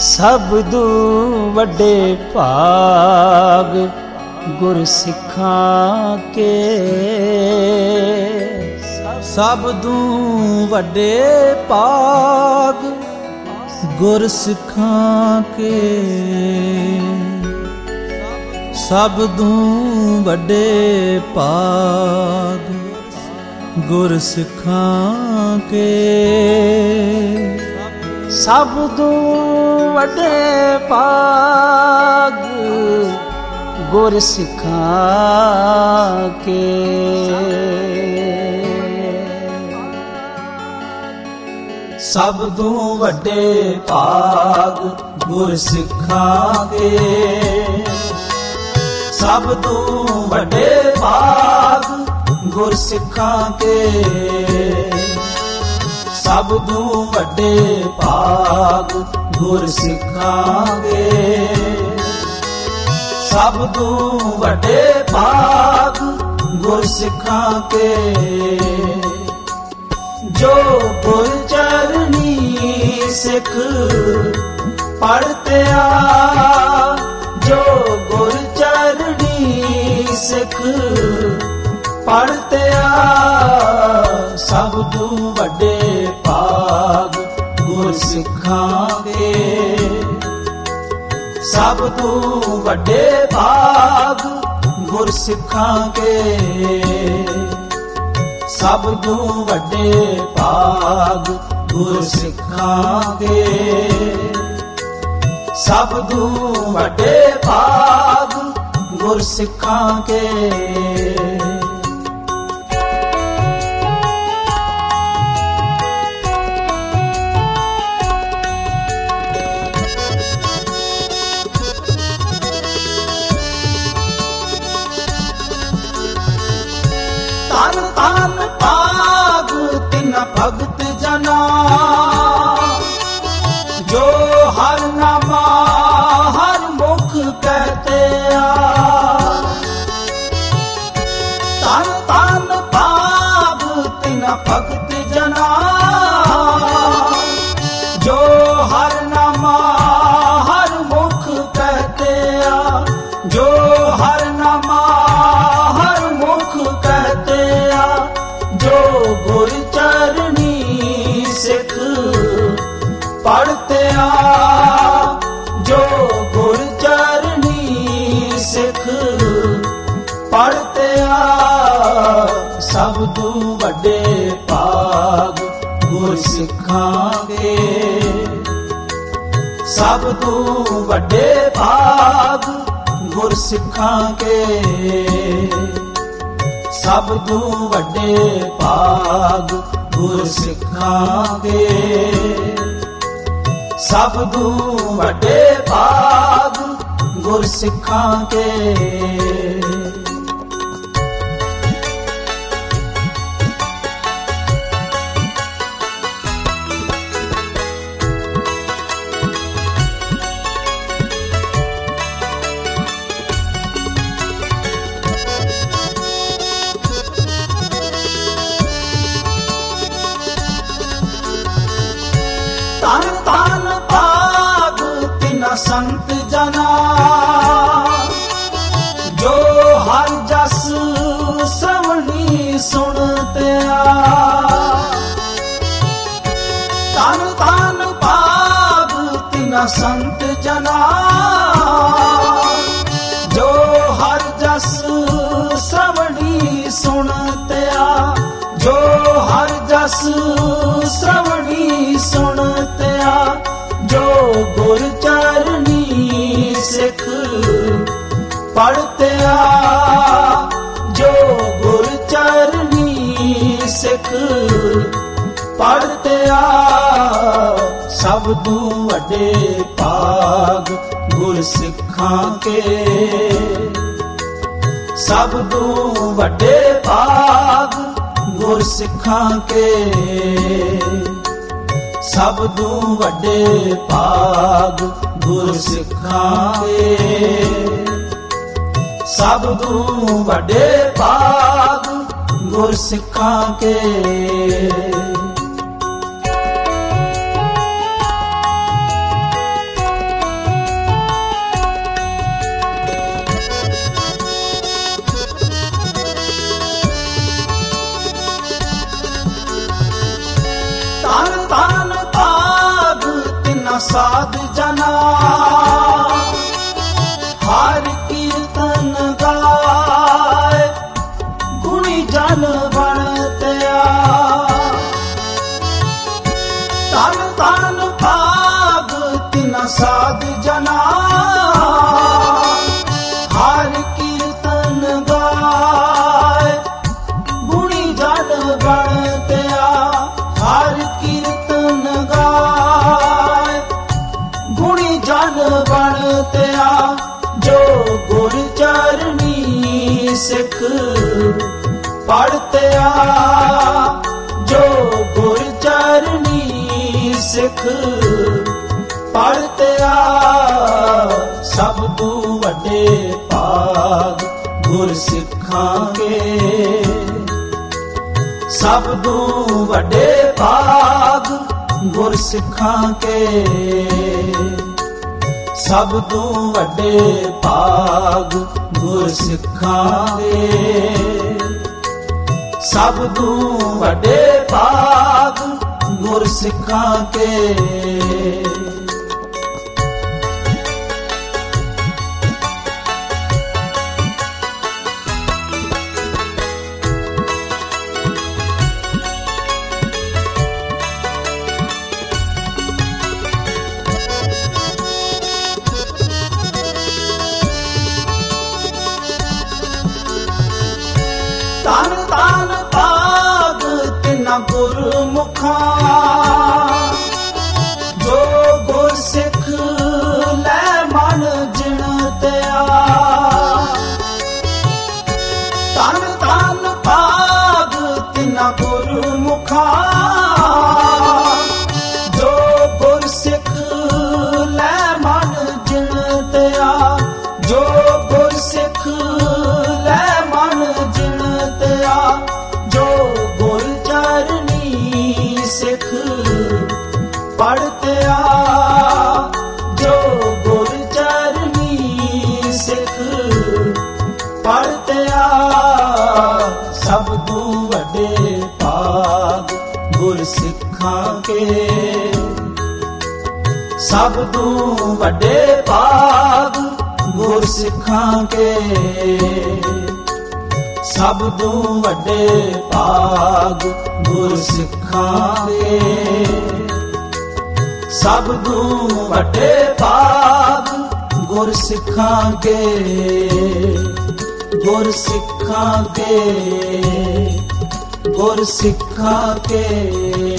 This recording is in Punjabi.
ਸਬਦੂ ਵੱਡੇ ਭਾਗ ਗੁਰ ਸਿੱਖਾਂ ਕੇ। ਸਬਦੂ ਵੱਡੇ ਭਾਗ ਗੁਰ ਸਿੱਖਾਂ ਕੇ। ਸਬਦੂ ਵੱਡੇ ਭਾਗ ਗੁਰ ਸਿੱਖਾਂ ਕੇ। ਸਬਦੂ ਵੱਡੇ ਭਾਗ ਗੁਰ ਸਿੱਖਾਂ ਕੇ। ਸਬਦੂ ਵੱਡੇ ਭਾਗ ਗੁਰ ਸਿੱਖਾਂ ਕੇ। ਸਬਦੂ ਵੱਡੇ ਭਾਗ ਗੁਰ ਸਿੱਖਾਂ ਕੇ। ਸਬਦੂ ਵੱਡੇ ਭਾਗ ਗੁਰ ਸਿੱਖਾਂ ਕੇ। ਸਬਦੂ ਵੱਡੇ ਭਾਗ ਗੁਰ ਸਿੱਖਾਂ ਕੇ। ਜੋ ਗੁਰ ਚਰਨੀ ਸਿੱਖ ਪੜ੍ਹਤਿਆ। ਜੋ ਗੁਰ ਚਰਨੀ ਸਿੱਖ ਪੜ੍ਹਤਿਆ। ਸਬਦੂ ਵੱਡੇ ਭਾਗ ਗੁਰ ਸਿੱਖਾਂ ਕੇ। ਸਬਦੂ ਵੱਡੇ ਭਾਗ ਗੁਰ ਸਿੱਖਾਂ ਕੇ। ਸਬਦੂ ਵੱਡੇ ਭਾਗ ਗੁਰ ਸਿੱਖਾਂ ਕੇ। ਸਬਦੂ ਵੱਡੇ ਭਾਗ ਗੁਰ ਸਿੱਖਾਂ ਕੇ। ਤਨ ਤਨ ਭਾਗ ਤਿਨ ਭਗਤ ਜਨਾ। ਜੋ ਹਰ ਨਾਮਾ ਹਰ ਮੁਖ ਕਹਤੇ ਆ। ਤਨ ਤਨ ਭਾਗ ਤਿਨ ਭਗਤ ਜਨਾ। ਜੋ ਹਰ ਨਾਮਾ ਹਰ ਮੁਖ ਕਹਤੇ ਆ। ਜੋ ਹਰ ਨਾਮਾ ਹਰ ਮੁਖ ਕਹਤੇ ਆ। ਜੋ ਗੁਰ ਚਰਨੀ ਸਿੱਖ ਪੜ੍ਹਤੇ ਆ। ਜੋ ਗੁਰ ਚਰਨੀ ਸਿੱਖ ਪੜ੍ਹਤੇ ਆ। ਸਬਦੂ ਵੱਡੇ ਭਾਗ ਗੁਰ ਸਿੱਖਾਂ ਕੇ। ਸਬਦੂ ਵੱਡੇ ਭਾਗ ਗੁਰ ਸਿੱਖਾਂ ਕੇ। ਸਬਦੂ ਵੱਡੇ ਭਾਗ ਗੁਰ ਸਿੱਖਾਂ ਕੇ। ਸਬਦੂ ਵੱਡੇ ਭਾਗ ਗੁਰ ਸਿੱਖਾਂ ਕੇ। ਤਨ ਤਨ ਭਾਗ ਤਿਨ ਸੰਤ ਜਨਾ। ਜੋ ਹਰ ਜਸ ਸ਼੍ਰਵਣੀ ਸੁਣਤਿਆ। ਤਨ ਤਨ ਭਾਗ ਤਿਨ ਸੰਤ ਜਨਾ। ਜੋ ਹਰ ਜਸ ਸ਼੍ਰਵਣੀ ਸੁਣਤਿਆ। ਜੋ ਹਰ ਜਸ ਸ਼੍ਰਵਣੀ ਸੁਣਤਿਆ। ਜੋ ਗੁਰ ਚਰਨੀ ਸਿੱਖ ਪੜ੍ਹਤਿਆ। ਜੋ ਗੁਰ ਚਰਨੀ ਸਿੱਖ ਪੜ੍ਹਤਿਆ। ਸਬਦੂ ਵੱਡੇ ਭਾਗ ਗੁਰ ਸਿੱਖਾਂ ਕੇ। ਸਬਦੂ ਵੱਡੇ ਭਾਗ ਗੁਰ ਸਿੱਖਾਂ ਕੇ। ਸਬਦੂ ਵੱਡੇ ਭਾਗ ਗੁਰ ਸਿੱਖਾਂ ਕੇ। ਸਬਦੂ ਵੱਡੇ ਭਾਗ ਗੁਰ ਸਿੱਖਾਂ ਕੇ। ਸਾਧ ਜਨਾ ਹਰ ਕੀਰਤਨ ਗਾਏ ਗੁਣੀ ਜਨ ਬਣਤਿਆ ਤਨ ਤਨ ਭਾਗ ਤਿਨ ਸਾਧ ਜਨਾ ਹਰ ਕੀਰਤਨ ਗਾਏ ਗੁਣੀ ਜਨ ਬਣਤਿਆ ਹਰ ਕੀਰਤਨ ਗਾਏ ਗੁਣੀ ਜਨ ਬਣਤਿਆ ਜੋ ਗੁਰ ਚਰਨੀ ਸਿੱਖ ਪੜਤਿਆ ਜੋ ਗੁਰ ਚਰਨੀ ਸਿੱਖ ਪੜਤਿਆ ਸਭ ਤੋਂ ਵੱਡੇ ਭਾਗ ਗੁਰ ਸਿੱਖਾਂ ਕੇ ਸਭ ਤੋਂ ਵੱਡੇ ਭਾਗ ਗੁਰ ਸਿੱਖਾਂ ਕੇ ਸਭ ਤੋਂ ਵੱਡੇ ਭਾਗ ਗੁਰ ਸਿੱਖਾਂ ਦੇ ਸਭ ਤੋਂ ਵੱਡੇ ਭਾਗ ਗੁਰ ਸਿੱਖਾਂ ਕੇ ਤਨ ਤਨ ਭਾਗ ਤਿਨਾ ਗੁਰਮੁਖਾਂ ਜੋ ਗੁਰ ਸਿੱਖ ਲੈ ਮਨ ਜਿਣਤਿਆ ਤਨ ਤਨ ਭਾਗ ਤਿਨਾ ਗੁਰਮੁਖਾਂ ਜੋ ਗੁਰ ਸਿੱਖ ਲੈ ਮਨ ਜਿਣਤਿਆ ਜੋ ਗੁਰ ਸਿੱਖ ਲੈ ਮਨ ਜਿਣਤਿਆ ਜੋ ਗੁਰ ਚਰਨੀ ਸਿੱਖ ਪੜਤਿਆ ਜੋ ਗੁਰ ਚਰਨੀ ਸਿੱਖ ਪੜਤਿਆ ਸਭ ਤੋਂ ਵੱਡੇ ਭਾਗ ਗੁਰ ਸਿੱਖਾਂ ਕੇ ਸਭ ਤੋਂ ਵੱਡੇ ਭਾਗ ਗੁਰ ਸਿੱਖਾਂ ਕੇ ਸਭ ਤੋਂ ਵੱਡੇ ਭਾਗ ਗੁਰ ਸਿੱਖਾਂ ਦੇ ਸਭ ਤੋਂ ਵੱਡੇ ਭਾਗ ਗੁਰ ਸਿੱਖਾਂ ਕੇ ਗੁਰ ਸਿੱਖਾਂ ਕੇ ਗੁਰ ਸਿੱਖਾਂ ਕੇ